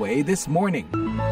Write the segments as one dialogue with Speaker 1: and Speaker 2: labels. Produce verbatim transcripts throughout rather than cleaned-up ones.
Speaker 1: O A This Morning.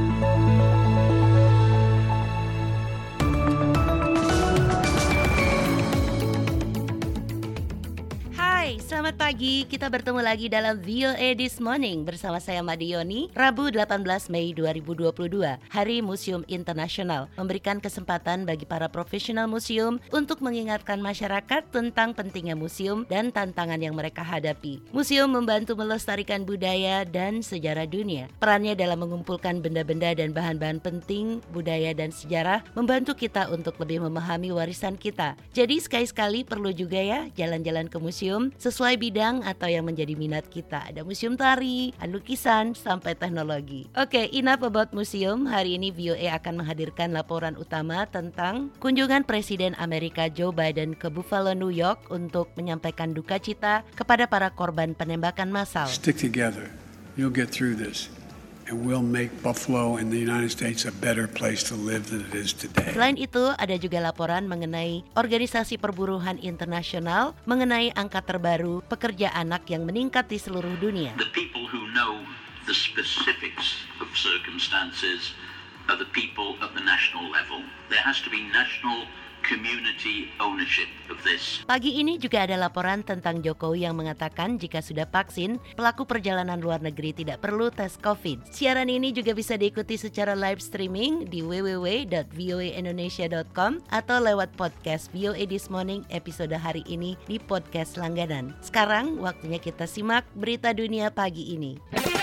Speaker 2: Hai, selamat pagi. Kita bertemu lagi dalam V O A This Morning bersama saya Made Yoni. Rabu delapan belas Mei dua ribu dua puluh dua, Hari Museum Internasional, memberikan kesempatan bagi para profesional museum untuk mengingatkan masyarakat tentang pentingnya museum dan tantangan yang mereka hadapi. Museum membantu melestarikan budaya dan sejarah dunia. Perannya dalam mengumpulkan benda-benda dan bahan-bahan penting budaya dan sejarah membantu kita untuk lebih memahami warisan kita. Jadi sekali-sekali perlu juga ya jalan-jalan ke museum sesuai bidang atau yang menjadi minat kita. Ada museum tari, lukisan, sampai teknologi. Oke, okay, enough about museum. Hari ini V O A akan menghadirkan laporan utama tentang kunjungan Presiden Amerika Joe Biden ke Buffalo, New York untuk menyampaikan duka cita kepada para korban penembakan massal.
Speaker 3: Stick together. You'll get through this. And we'll make Buffalo and the United States a better place to live than it is today.
Speaker 2: Selain itu, ada juga laporan mengenai Organisasi Perburuhan Internasional mengenai angka terbaru pekerja anak yang meningkat di seluruh dunia.
Speaker 4: The people who know the specifics of circumstances are the people at the national level. There has to be national community ownership of this.
Speaker 2: Pagi ini juga ada laporan tentang Jokowi yang mengatakan jika sudah vaksin, pelaku perjalanan luar negeri tidak perlu tes COVID. Siaran ini juga bisa diikuti secara live streaming di w w w dot v o a indonesia dot com atau lewat podcast V O A This Morning episode hari ini di podcast langganan. Sekarang waktunya kita simak berita dunia pagi ini.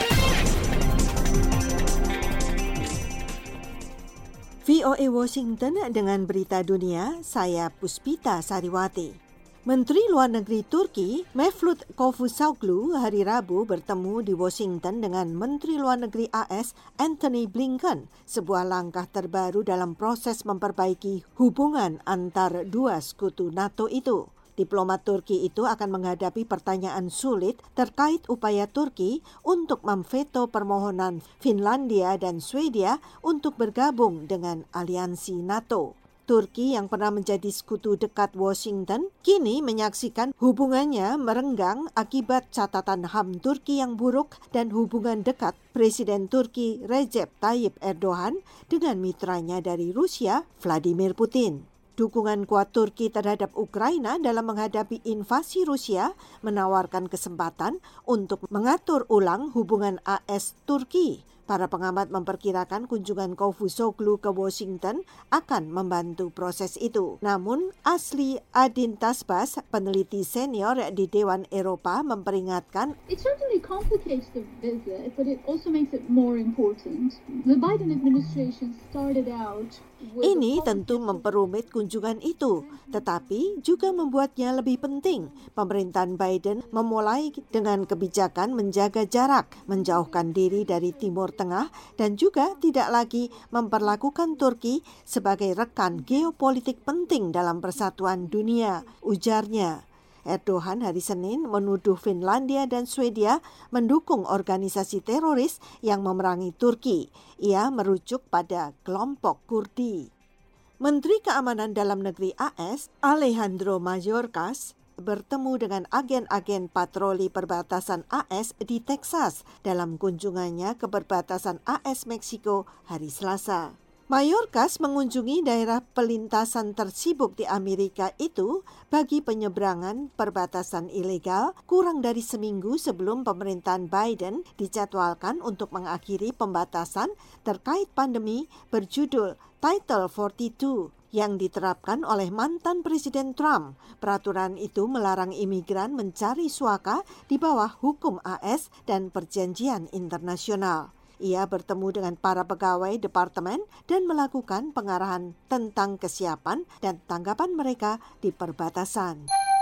Speaker 5: V O A Washington dengan berita dunia, saya Puspita Sariwati. Menteri Luar Negeri Turki, Mevlut Cavusoglu, hari Rabu bertemu di Washington dengan Menteri Luar Negeri A S, Antony Blinken, sebuah langkah terbaru dalam proses memperbaiki hubungan antar dua sekutu NATO itu. Diplomat Turki itu akan menghadapi pertanyaan sulit terkait upaya Turki untuk memveto permohonan Finlandia dan Swedia untuk bergabung dengan aliansi NATO. Turki yang pernah menjadi sekutu dekat Washington kini menyaksikan hubungannya merenggang akibat catatan H A M Turki yang buruk dan hubungan dekat Presiden Turki Recep Tayyip Erdogan dengan mitranya dari Rusia, Vladimir Putin. Dukungan kuat Turki terhadap Ukraina dalam menghadapi invasi Rusia menawarkan kesempatan untuk mengatur ulang hubungan A S-Turki. Para pengamat memperkirakan kunjungan Cavusoglu ke Washington akan membantu proses itu. Namun, Asli Adin Tasbas, peneliti senior di Dewan Eropa, memperingatkan,
Speaker 6: It certainly complicates the visit, but it also makes it more important. The Biden administration started out
Speaker 5: ini tentu memperumit kunjungan itu, tetapi juga membuatnya lebih penting. Pemerintahan Biden memulai dengan kebijakan menjaga jarak, menjauhkan diri dari Timur Tengah, dan juga tidak lagi memperlakukan Turki sebagai rekan geopolitik penting dalam persatuan dunia, ujarnya. Erdogan hari Senin menuduh Finlandia dan Swedia mendukung organisasi teroris yang memerangi Turki. Ia merujuk pada kelompok Kurdi. Menteri Keamanan Dalam Negeri A S, Alejandro Mayorkas, bertemu dengan agen-agen patroli perbatasan A S di Texas dalam kunjungannya ke perbatasan A S-Meksiko hari Selasa. Mayorkas mengunjungi daerah pelintasan tersibuk di Amerika itu bagi penyeberangan perbatasan ilegal kurang dari seminggu sebelum pemerintahan Biden dijadwalkan untuk mengakhiri pembatasan terkait pandemi berjudul Title empat puluh dua yang diterapkan oleh mantan Presiden Trump. Peraturan itu melarang imigran mencari suaka di bawah hukum A S dan perjanjian internasional. Ia bertemu dengan para pegawai departemen dan melakukan pengarahan tentang kesiapan dan tanggapan mereka di perbatasan.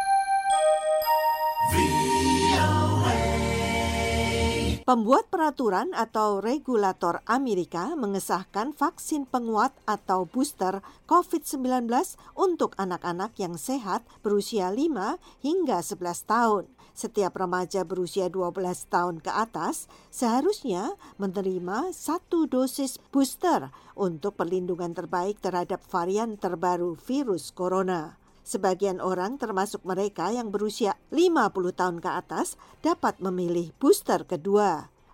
Speaker 5: Pembuat peraturan atau regulator Amerika mengesahkan vaksin penguat atau booster covid sembilan belas untuk anak-anak yang sehat berusia lima hingga sebelas tahun. Setiap remaja berusia dua belas tahun ke atas seharusnya menerima satu dosis booster untuk perlindungan terbaik terhadap varian terbaru virus corona. Sebagian orang termasuk mereka yang berusia lima puluh tahun ke atas dapat memilih booster kedua.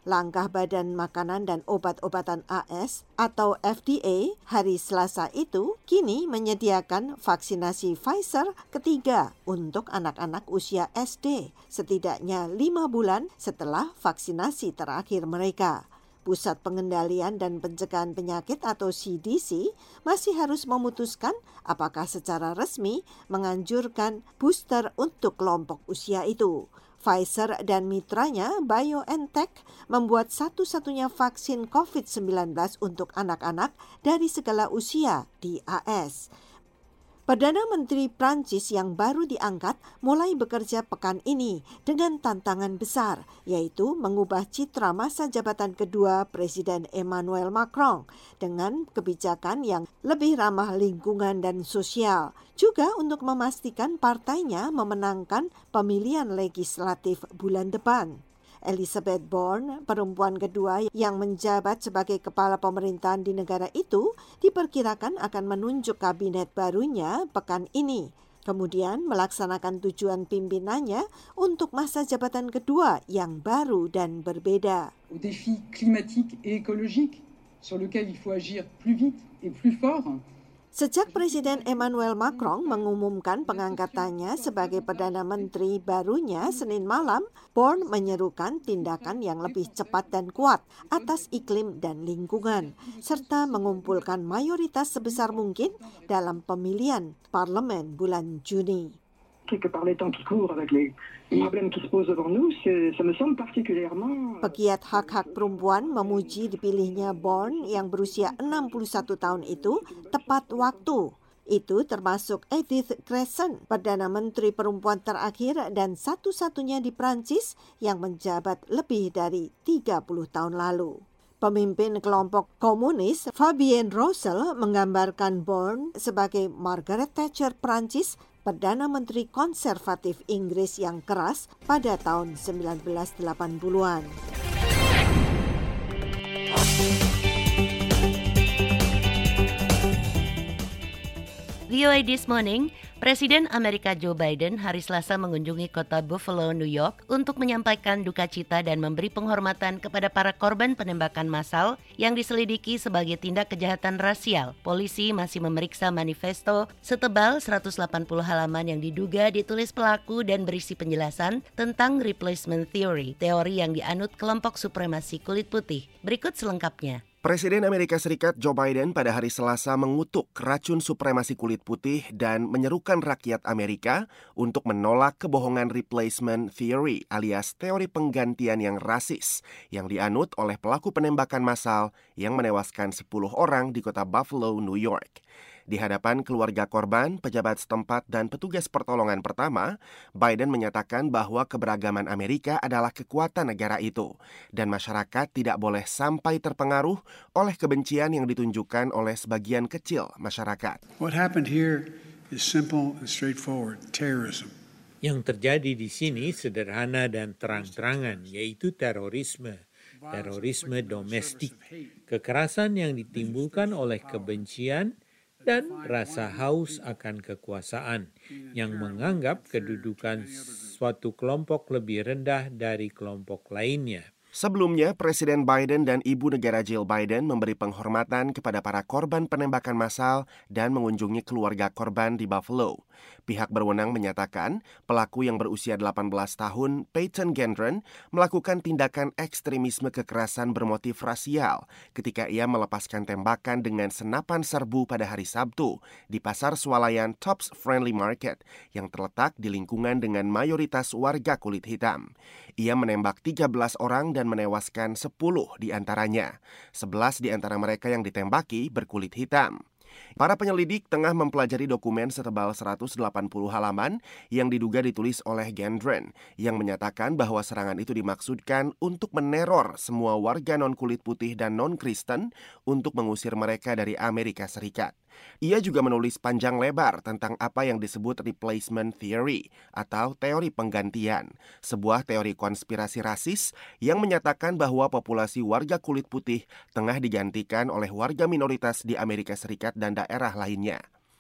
Speaker 5: Langkah Badan Makanan dan Obat-obatan A S atau F D A hari Selasa itu kini menyediakan vaksinasi Pfizer ketiga untuk anak-anak usia S D, setidaknya lima bulan setelah vaksinasi terakhir mereka. Pusat Pengendalian dan Pencegahan Penyakit atau C D C masih harus memutuskan apakah secara resmi menganjurkan booster untuk kelompok usia itu. Pfizer dan mitranya BioNTech membuat satu-satunya vaksin covid sembilan belas untuk anak-anak dari segala usia di A S. Perdana Menteri Prancis yang baru diangkat mulai bekerja pekan ini dengan tantangan besar, yaitu mengubah citra masa jabatan kedua Presiden Emmanuel Macron dengan kebijakan yang lebih ramah lingkungan dan sosial, juga untuk memastikan partainya memenangkan pemilihan legislatif bulan depan. Elizabeth Borne, perempuan kedua yang menjabat sebagai kepala pemerintahan di negara itu, diperkirakan akan menunjuk kabinet barunya pekan ini. Kemudian melaksanakan tujuan pimpinannya untuk masa jabatan kedua yang baru dan berbeda.
Speaker 1: Au défi climatique et écologique sur lequel il faut agir plus vite et plus fort.
Speaker 5: Sejak Presiden Emmanuel Macron mengumumkan pengangkatannya sebagai Perdana Menteri barunya Senin malam, Borne menyerukan tindakan yang lebih cepat dan kuat atas iklim dan lingkungan, serta mengumpulkan mayoritas sebesar mungkin dalam pemilihan parlemen bulan Juni. Pegiat hak-hak perempuan memuji dipilihnya Borne yang berusia enam puluh satu tahun itu tepat waktu. Itu termasuk Edith Crescent, Perdana Menteri perempuan terakhir dan satu-satunya di Prancis yang menjabat lebih dari tiga puluh tahun lalu. Pemimpin kelompok komunis Fabien Roussel menggambarkan Borne sebagai Margaret Thatcher Prancis, Perdana Menteri konservatif Inggris yang keras pada tahun sembilan belas delapan puluhan.
Speaker 2: V O A This Morning, Presiden Amerika Joe Biden hari Selasa mengunjungi kota Buffalo, New York untuk menyampaikan duka cita dan memberi penghormatan kepada para korban penembakan massal yang diselidiki sebagai tindak kejahatan rasial. Polisi masih memeriksa manifesto setebal seratus delapan puluh halaman yang diduga ditulis pelaku dan berisi penjelasan tentang replacement theory, teori yang dianut kelompok supremasi kulit putih. Berikut selengkapnya.
Speaker 7: Presiden Amerika Serikat Joe Biden pada hari Selasa mengutuk racun supremasi kulit putih dan menyerukan rakyat Amerika untuk menolak kebohongan replacement theory alias teori penggantian yang rasis yang dianut oleh pelaku penembakan massal yang menewaskan sepuluh orang di kota Buffalo, New York. Di hadapan keluarga korban, pejabat setempat, dan petugas pertolongan pertama, Biden menyatakan bahwa keberagaman Amerika adalah kekuatan negara itu, dan masyarakat tidak boleh sampai terpengaruh oleh kebencian yang ditunjukkan oleh sebagian kecil masyarakat.
Speaker 3: What happened here is simple and straightforward, terrorism.
Speaker 8: Yang terjadi di sini sederhana dan terang-terangan, yaitu terorisme. Terorisme domestik, kekerasan yang ditimbulkan oleh kebencian dan rasa haus akan kekuasaan yang menganggap kedudukan suatu kelompok lebih rendah dari kelompok lainnya.
Speaker 7: Sebelumnya, Presiden Biden dan Ibu Negara Jill Biden memberi penghormatan kepada para korban penembakan massal dan mengunjungi keluarga korban di Buffalo. Pihak berwenang menyatakan pelaku yang berusia delapan belas tahun, Peyton Gendron, melakukan tindakan ekstremisme kekerasan bermotif rasial ketika ia melepaskan tembakan dengan senapan serbu pada hari Sabtu di pasar swalayan Tops Friendly Market yang terletak di lingkungan dengan mayoritas warga kulit hitam. Ia menembak tiga belas orang dan menewaskan sepuluh di antaranya. sebelas di antara mereka yang ditembaki berkulit hitam. Para penyelidik tengah mempelajari dokumen setebal seratus delapan puluh halaman yang diduga ditulis oleh Gendron yang menyatakan bahwa serangan itu dimaksudkan untuk meneror semua warga non-kulit putih dan non-Kristen untuk mengusir mereka dari Amerika Serikat. Ia juga menulis panjang lebar tentang apa yang disebut replacement theory atau teori penggantian, sebuah teori konspirasi rasis yang menyatakan bahwa populasi warga kulit putih tengah digantikan oleh warga minoritas di Amerika Serikat dan daerah lainnya.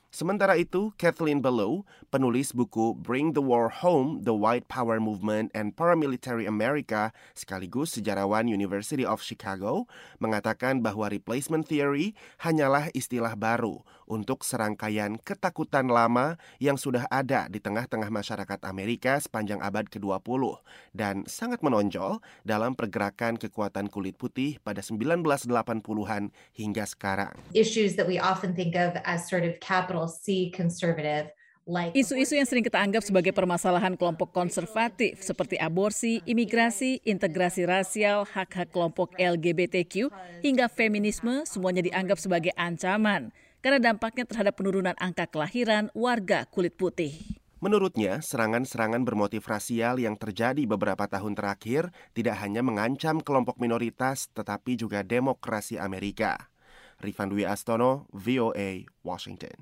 Speaker 7: Sementara itu, Kathleen Belew, penulis buku Bring the War Home, The White Power Movement and Paramilitary America, sekaligus sejarawan University of Chicago, mengatakan bahwa replacement theory hanyalah istilah baru untuk serangkaian ketakutan lama yang sudah ada di tengah-tengah masyarakat Amerika sepanjang abad kedua puluh dan sangat menonjol dalam pergerakan kekuatan kulit putih pada sembilan belas delapan puluhan hingga sekarang.
Speaker 9: Issues that we often think of as sort of capital C conservative.
Speaker 10: Isu-isu yang sering kita anggap sebagai permasalahan kelompok konservatif seperti aborsi, imigrasi, integrasi rasial, hak-hak kelompok L G B T Q, hingga feminisme semuanya dianggap sebagai ancaman karena dampaknya terhadap penurunan angka kelahiran warga kulit putih.
Speaker 7: Menurutnya, serangan-serangan bermotif rasial yang terjadi beberapa tahun terakhir tidak hanya mengancam kelompok minoritas tetapi juga demokrasi Amerika. Rifan Dwi Astono, V O A, Washington.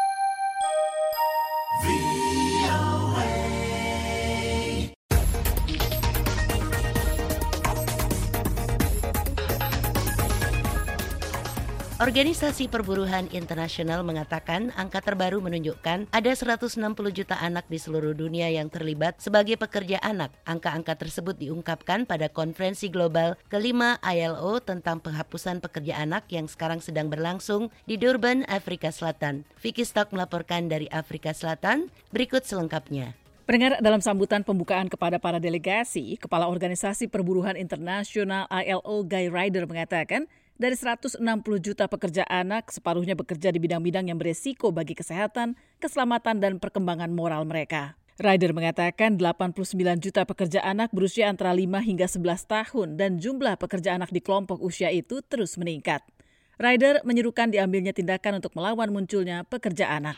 Speaker 2: Organisasi Perburuhan Internasional mengatakan angka terbaru menunjukkan ada seratus enam puluh juta anak di seluruh dunia yang terlibat sebagai pekerja anak. Angka-angka tersebut diungkapkan pada konferensi global kelima I L O tentang penghapusan pekerja anak yang sekarang sedang berlangsung di Durban, Afrika Selatan. Vicky Stock melaporkan dari Afrika Selatan, berikut selengkapnya.
Speaker 10: Pendengar, dalam sambutan pembukaan kepada para delegasi, Kepala Organisasi Perburuhan Internasional I L O Guy Ryder mengatakan, dari seratus enam puluh juta pekerja anak, separuhnya bekerja di bidang-bidang yang beresiko bagi kesehatan, keselamatan, dan perkembangan moral mereka. Ryder mengatakan delapan puluh sembilan juta pekerja anak berusia antara lima hingga sebelas tahun dan jumlah pekerja anak di kelompok usia itu terus meningkat. Ryder menyerukan diambilnya tindakan untuk melawan munculnya pekerja anak.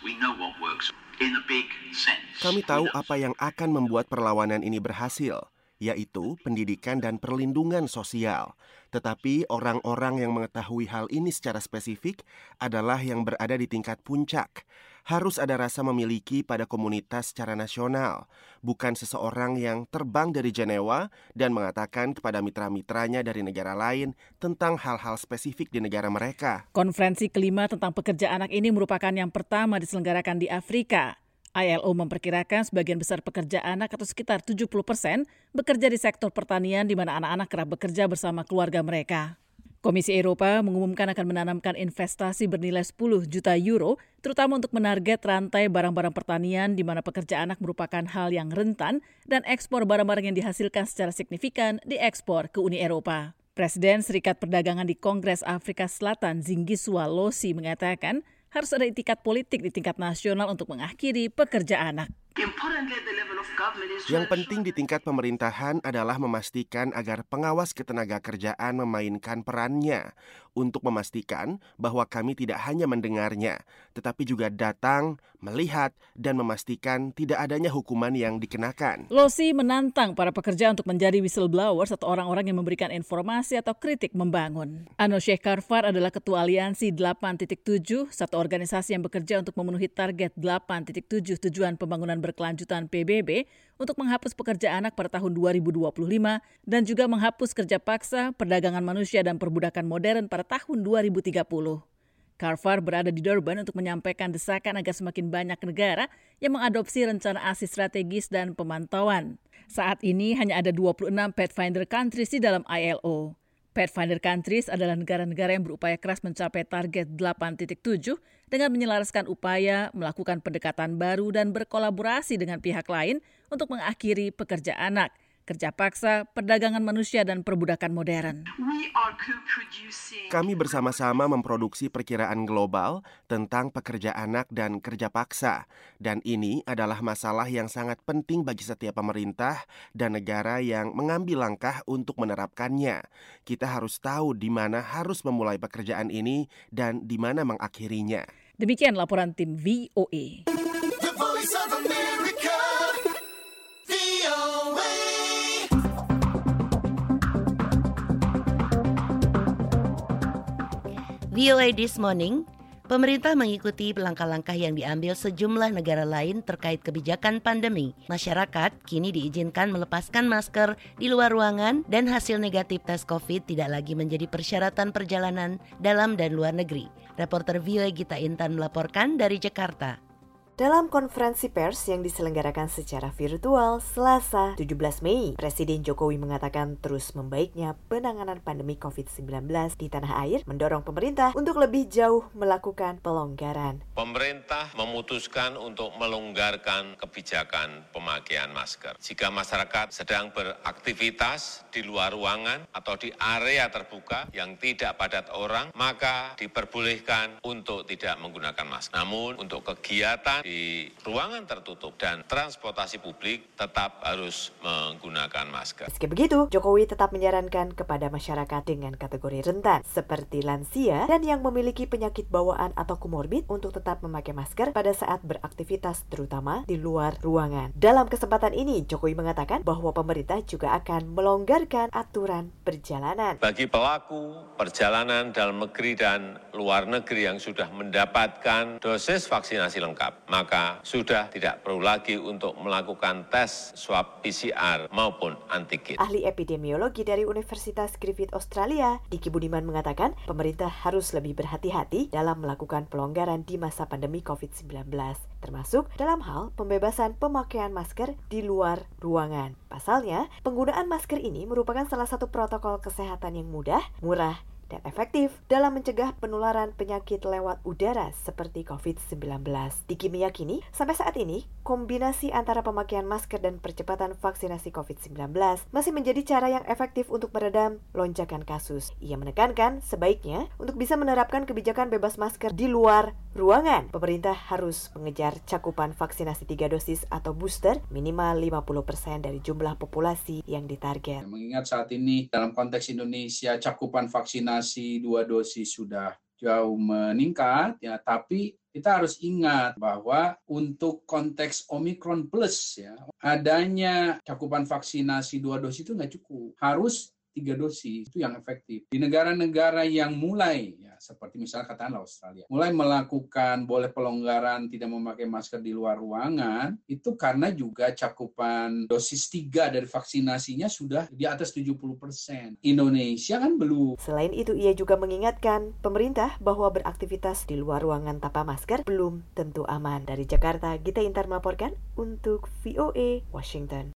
Speaker 7: Kami tahu apa yang akan membuat perlawanan ini berhasil, yaitu pendidikan dan perlindungan sosial. Tetapi orang-orang yang mengetahui hal ini secara spesifik adalah yang berada di tingkat puncak. Harus ada rasa memiliki pada komunitas secara nasional, bukan seseorang yang terbang dari Jenewa dan mengatakan kepada mitra-mitranya dari negara lain tentang hal-hal spesifik di negara mereka.
Speaker 10: Konferensi kelima tentang pekerja anak ini merupakan yang pertama diselenggarakan di Afrika. I L O memperkirakan sebagian besar pekerja anak atau sekitar tujuh puluh persen bekerja di sektor pertanian di mana anak-anak kerap bekerja bersama keluarga mereka. Komisi Eropa mengumumkan akan menanamkan investasi bernilai sepuluh juta euro, terutama untuk menarget rantai barang-barang pertanian di mana pekerja anak merupakan hal yang rentan dan ekspor barang-barang yang dihasilkan secara signifikan diekspor ke Uni Eropa. Presiden Serikat Perdagangan di Kongres Afrika Selatan, Zingiswa Losi, mengatakan harus ada itikat politik di tingkat nasional untuk mengakhiri pekerja anak.
Speaker 7: Yang penting di tingkat pemerintahan adalah memastikan agar pengawas ketenaga kerjaan memainkan perannya untuk memastikan bahwa kami tidak hanya mendengarnya, tetapi juga datang, melihat, dan memastikan tidak adanya hukuman yang dikenakan.
Speaker 10: Losi menantang para pekerja untuk menjadi whistleblowers atau orang-orang yang memberikan informasi atau kritik membangun. Anoshe Karfar adalah Ketua Aliansi delapan titik tujuh, satu organisasi yang bekerja untuk memenuhi target delapan titik tujuh tujuan pembangunan berkelanjutan P B B untuk menghapus pekerja anak pada tahun dua ribu dua puluh lima dan juga menghapus kerja paksa, perdagangan manusia, dan perbudakan modern pada tahun dua ribu tiga puluh. Carver berada di Durban untuk menyampaikan desakan agar semakin banyak negara yang mengadopsi rencana ASI strategis dan pemantauan. Saat ini hanya ada dua puluh enam Pathfinder countries di dalam I L O. Pathfinder countries adalah negara-negara yang berupaya keras mencapai target delapan titik tujuh dengan menyelaraskan upaya, melakukan pendekatan baru, dan berkolaborasi dengan pihak lain untuk mengakhiri pekerja anak, kerja paksa, perdagangan manusia, dan perbudakan modern.
Speaker 7: Kami bersama-sama memproduksi perkiraan global tentang pekerja anak dan kerja paksa. Dan ini adalah masalah yang sangat penting bagi setiap pemerintah dan negara yang mengambil langkah untuk menerapkannya. Kita harus tahu di mana harus memulai pekerjaan ini dan di mana mengakhirinya.
Speaker 10: Demikian laporan tim V O A.
Speaker 11: The Voice of America, V O A.
Speaker 2: V O A This Morning, pemerintah mengikuti langkah-langkah yang diambil sejumlah negara lain terkait kebijakan pandemi. Masyarakat kini diizinkan melepaskan masker di luar ruangan dan hasil negatif tes COVID tidak lagi menjadi persyaratan perjalanan dalam dan luar negeri. Reporter V O A Gita Intan melaporkan dari Jakarta.
Speaker 5: Dalam konferensi pers yang diselenggarakan secara virtual Selasa tujuh belas Mei, Presiden Jokowi mengatakan terus membaiknya penanganan pandemi covid sembilan belas di tanah air mendorong pemerintah untuk lebih jauh melakukan pelonggaran.
Speaker 12: Pemerintah memutuskan untuk melonggarkan kebijakan pemakaian masker. Jika masyarakat sedang beraktivitas di luar ruangan atau di area terbuka yang tidak padat orang, maka diperbolehkan untuk tidak menggunakan masker. Namun untuk kegiatan di ruangan tertutup dan transportasi publik tetap harus menggunakan masker.
Speaker 5: Meski begitu, Jokowi tetap menyarankan kepada masyarakat dengan kategori rentan seperti lansia dan yang memiliki penyakit bawaan atau komorbid untuk tetap memakai masker pada saat beraktivitas terutama di luar ruangan. Dalam kesempatan ini, Jokowi mengatakan bahwa pemerintah juga akan melonggarkan aturan perjalanan.
Speaker 12: Bagi pelaku perjalanan dalam negeri dan luar negeri yang sudah mendapatkan dosis vaksinasi lengkap, maka sudah tidak perlu lagi untuk melakukan tes swab P C R maupun antigen.
Speaker 5: Ahli epidemiologi dari Universitas Griffith Australia, Diki Budiman mengatakan pemerintah harus lebih berhati-hati dalam melakukan pelonggaran di masa pandemi covid sembilan belas, termasuk dalam hal pembebasan pemakaian masker di luar ruangan. Pasalnya, penggunaan masker ini merupakan salah satu protokol kesehatan yang mudah, murah, dan efektif dalam mencegah penularan penyakit lewat udara seperti covid sembilan belas. Diki meyakini, sampai saat ini, kombinasi antara pemakaian masker dan percepatan vaksinasi covid sembilan belas masih menjadi cara yang efektif untuk meredam lonjakan kasus. Ia menekankan, sebaiknya untuk bisa menerapkan kebijakan bebas masker di luar ruangan, pemerintah harus mengejar cakupan vaksinasi tiga dosis atau booster minimal lima puluh persen dari jumlah populasi yang ditarget.
Speaker 13: Mengingat saat ini dalam konteks Indonesia cakupan vaksinasi dua dosis sudah jauh meningkat, ya, tapi kita harus ingat bahwa untuk konteks Omicron plus, ya, adanya cakupan vaksinasi dua dosis itu nggak cukup, harus tiga dosis, itu yang efektif. Di negara-negara yang mulai, ya, seperti misalnya katakanlah Australia, mulai melakukan boleh pelonggaran tidak memakai masker di luar ruangan, itu karena juga cakupan dosis tiga dari vaksinasinya sudah di atas tujuh puluh persen. Indonesia kan belum.
Speaker 5: Selain itu, ia juga mengingatkan pemerintah bahwa beraktivitas di luar ruangan tanpa masker belum tentu aman. Dari Jakarta, Gita Intar melaporkan untuk V O A Washington.